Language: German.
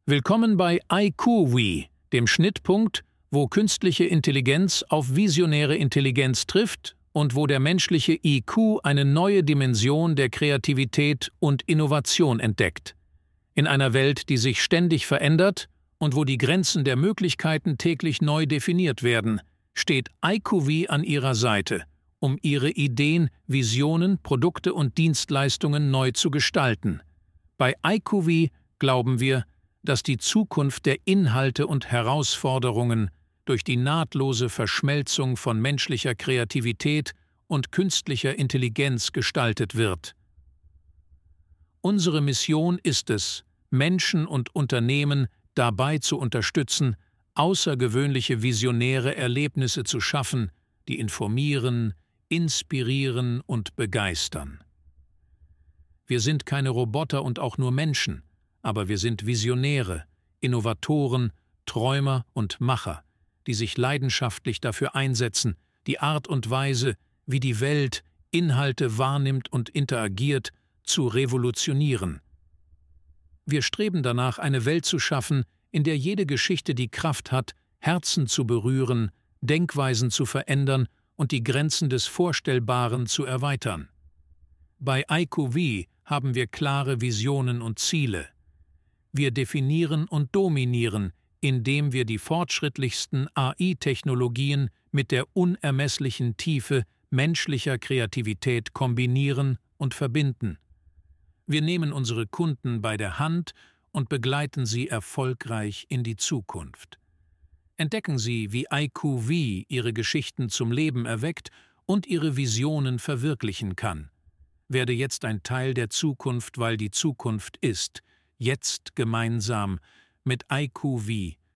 Willkommen bei IQV, dem Schnittpunkt, wo künstliche Intelligenz auf visionäre Intelligenz trifft und wo der menschliche IQ eine neue Dimension der Kreativität und Innovation entdeckt. In einer Welt, die sich ständig verändert und wo die Grenzen der Möglichkeiten täglich neu definiert werden, steht IQV an Ihrer Seite, um Ihre Ideen, Visionen, Produkte und Dienstleistungen neu zu gestalten. Bei IQV glauben wir, dass die Zukunft der Inhalte und Herausforderungen durch die nahtlose Verschmelzung von menschlicher Kreativität und künstlicher Intelligenz gestaltet wird. Unsere Mission ist es, Menschen und Unternehmen dabei zu unterstützen, außergewöhnliche visionäre Erlebnisse zu schaffen, die informieren, inspirieren und begeistern. Wir sind keine Roboter und auch nur Menschen, aber wir sind Visionäre, Innovatoren, Träumer und Macher, die sich leidenschaftlich dafür einsetzen, die Art und Weise, wie die Welt Inhalte wahrnimmt und interagiert, zu revolutionieren. Wir streben danach, eine Welt zu schaffen, in der jede Geschichte die Kraft hat, Herzen zu berühren, Denkweisen zu verändern und die Grenzen des Vorstellbaren zu erweitern. Bei IQV haben wir klare Visionen und Ziele. Wir definieren und dominieren, indem wir die fortschrittlichsten AI-Technologien mit der unermesslichen Tiefe menschlicher Kreativität kombinieren und verbinden. Wir nehmen unsere Kunden bei der Hand und begleiten sie erfolgreich in die Zukunft. Entdecken Sie, wie IQV Ihre Geschichten zum Leben erweckt und Ihre Visionen verwirklichen kann. Werde jetzt ein Teil der Zukunft, weil die Zukunft ist. Jetzt gemeinsam mit IQV,